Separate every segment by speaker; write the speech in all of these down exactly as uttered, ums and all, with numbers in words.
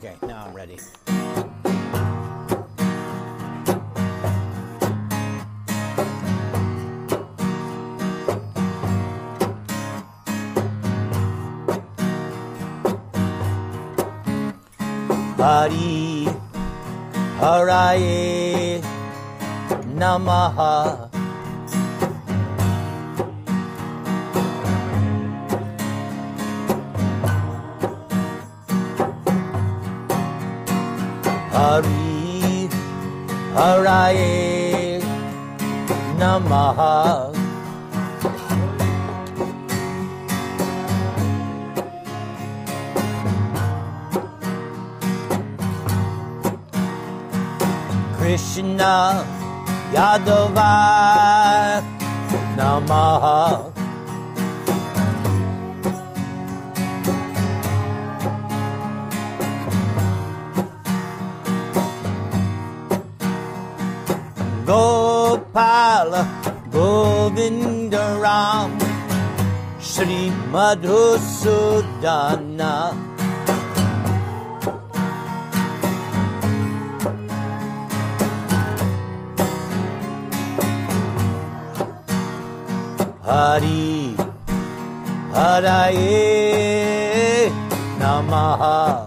Speaker 1: Okay, now I'm ready. Hari Haraye Namaha. Hari Haraye Namaha. Krishna Yadava Namaha. Gopala Govinda Ram Shri Madhusudana. Hari Haraye Namaha.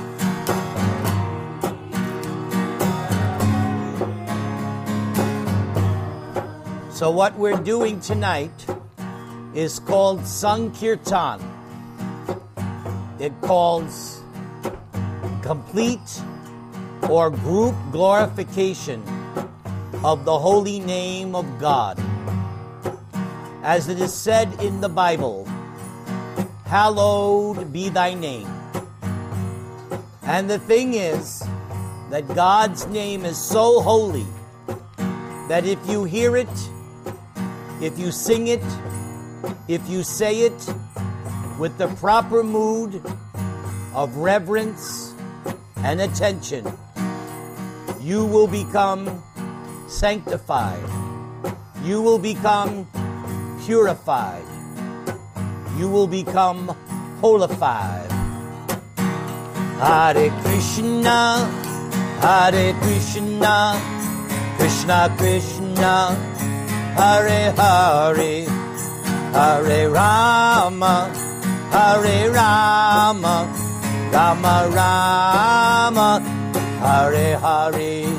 Speaker 1: So what we're doing tonight is called Sankirtan. It calls complete or group glorification of the holy name of God. As it is said in the Bible, hallowed be thy name. And the thing is that God's name is so holy that if you hear it, if you sing it, if you say it with the proper mood of reverence and attention, you will become sanctified. You will become purified. You will become holified. Hare Krishna, Hare Krishna, Krishna Krishna, Hare Hare, Hare Rama, Hare Rama, Rama Rama, Hare Hare.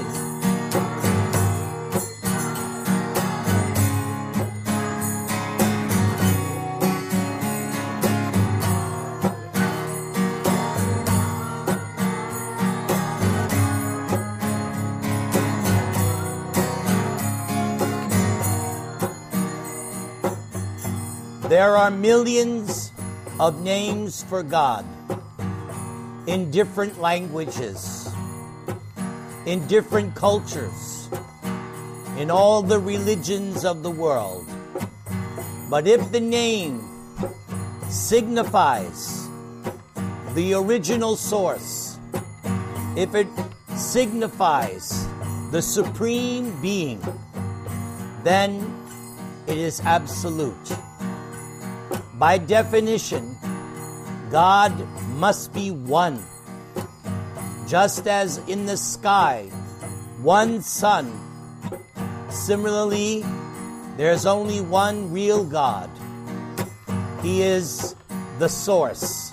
Speaker 1: There are millions of names for God in different languages, in different cultures, in all the religions of the world. But if the name signifies the original source, if it signifies the supreme being, then it is absolute. By definition, God must be one. Just as in the sky, one sun. Similarly, there's only one real God. He is the source.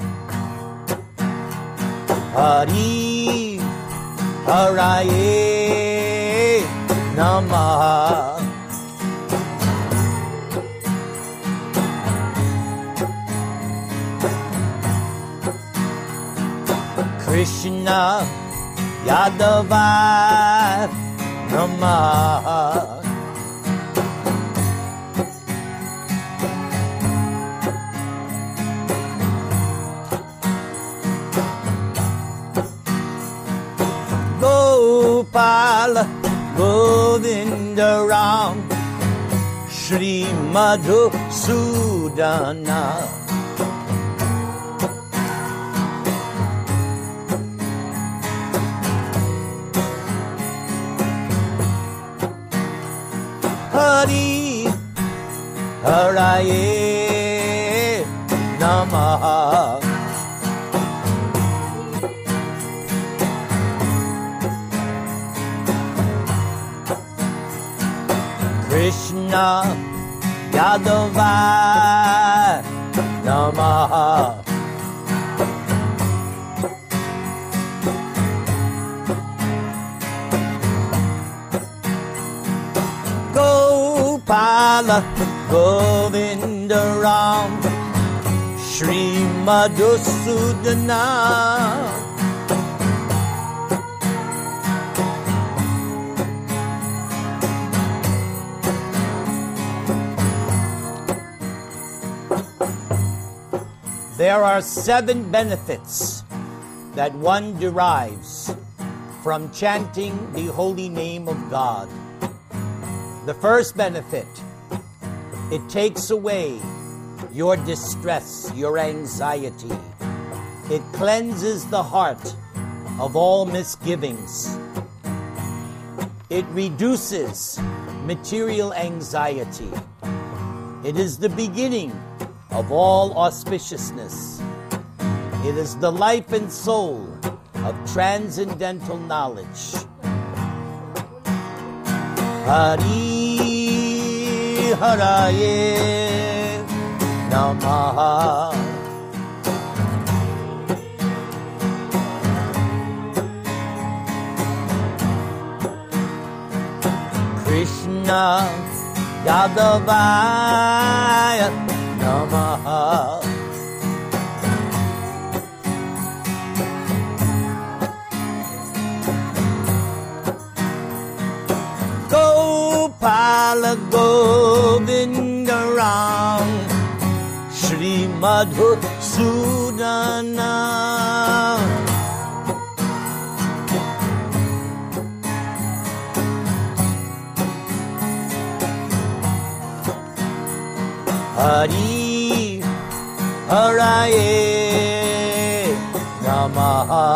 Speaker 1: Hari Haraye Namaha. Krishna Yadava Namaha. Gopala Govinda Ram Shri Madhusudana. Hari Haraye Namaha. Krishna Yadavaya Namaha. Gopala Govinda Ram Shri Madhusudana. There are seven benefits that one derives from chanting the holy name of God. The first benefit, it takes away your distress, your anxiety. It cleanses the heart of all misgivings. It reduces material anxiety. It is the beginning of all auspiciousness. It is the life and soul of transcendental knowledge. Hari Haraye Namaha. Krishna Yadavaya Namaha. Gopala Govinda Ram Shri Madhusudana. Hari Haraye Namaha.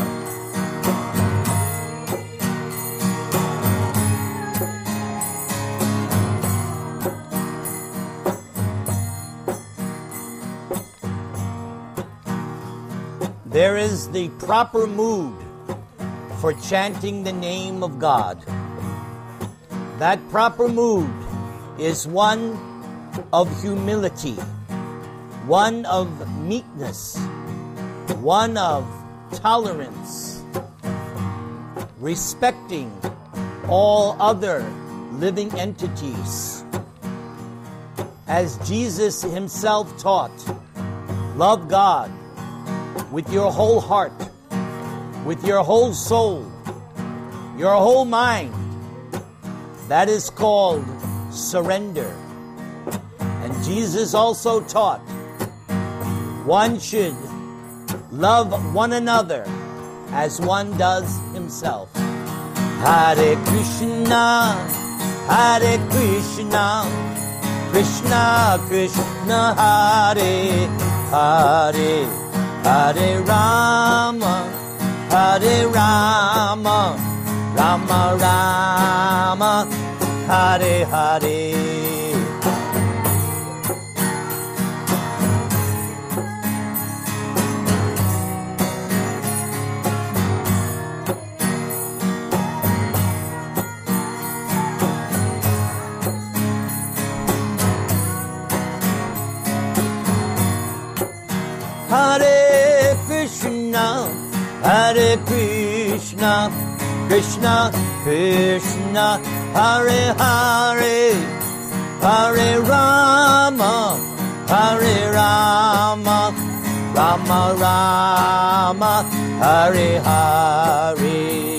Speaker 1: There is the proper mood for chanting the name of God. That proper mood is one of humility, one of meekness, one of tolerance, respecting all other living entities. As Jesus himself taught, love God with your whole heart, with your whole soul, your whole mind. That is called surrender. And Jesus also taught one should love one another as one does himself. Hare Krishna, Hare Krishna, Krishna Krishna, Hare Hare, Hare Rama, Hare Rama, Rama Rama, Hare Hare. Hare Krishna, Hare Krishna, Krishna Krishna, Hare Hare, Hare Rama, Hare Rama, Rama Rama, Hare Hare.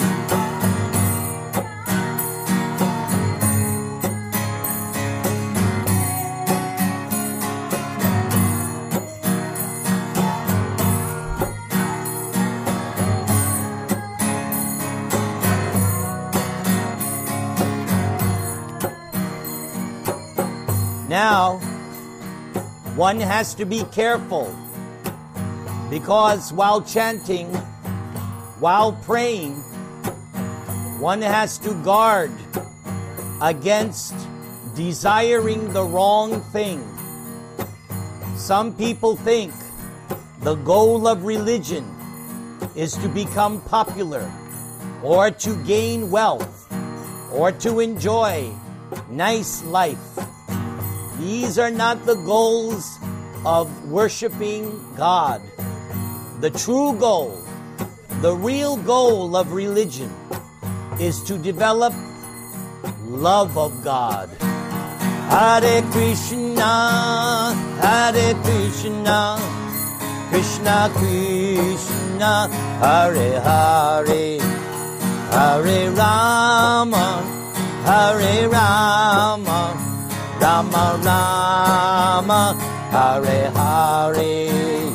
Speaker 1: Now, one has to be careful, because while chanting, while praying, one has to guard against desiring the wrong thing. Some people think the goal of religion is to become popular, or to gain wealth, or to enjoy nice life. These are not the goals of worshiping God. The true goal, the real goal of religion is to develop love of God. Hare Krishna, Hare Krishna, Krishna Krishna, Hare Hare, Hare Rama, Hare Rama, Rama Rama, Hare Hare.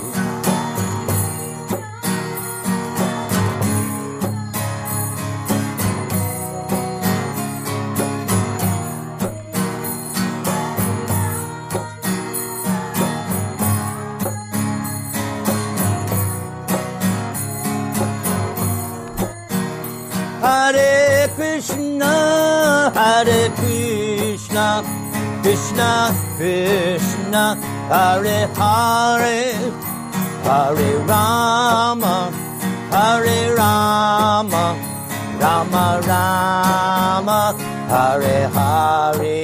Speaker 1: Hare Krishna, Hare Krishna, Krishna Krishna, Hare Hare, Hare Rama, Hare Rama, Rama Rama, Hare Hare.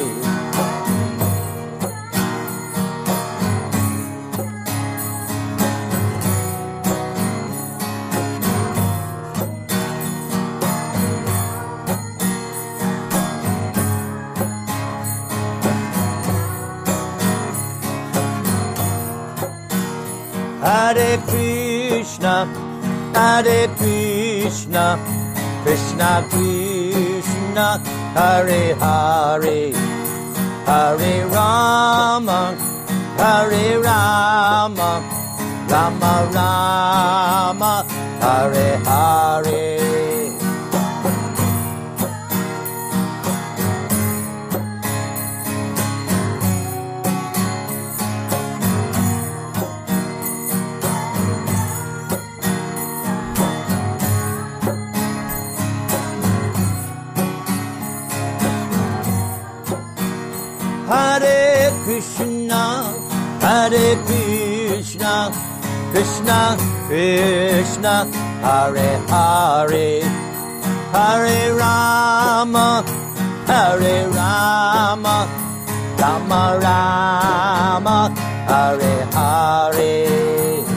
Speaker 1: Hare Krishna, Hare Krishna, Krishna Krishna, Hare Hare, Hare Rama, Hare Rama, Rama Rama, Hare Hare. Hare Krishna, Hare Krishna, Krishna Krishna, Hare Hare, Hare Rama, Hare Rama, Rama Rama, Hare Hare.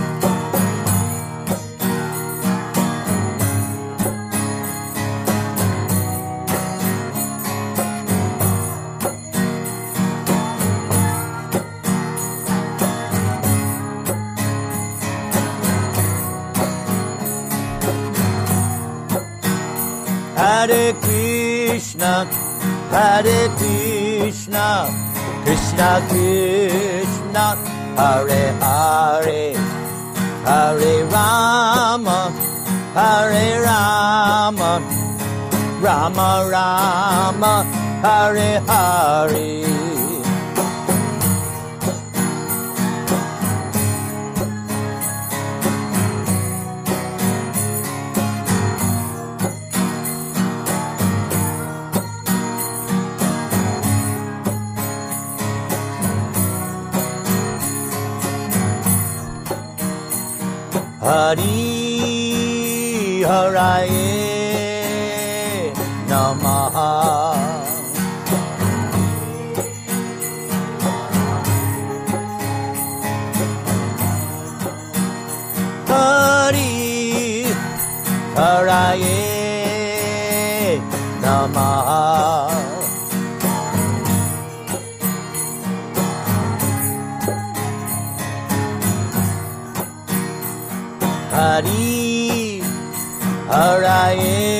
Speaker 1: Hare Krishna, Hare Krishna, Krishna Krishna, Hare Hare, Hare Rama, Hare Rama, Rama Rama, Hare Hare. Hari Haraye Namaha. Hari Haraye Namaha. Hari Haraye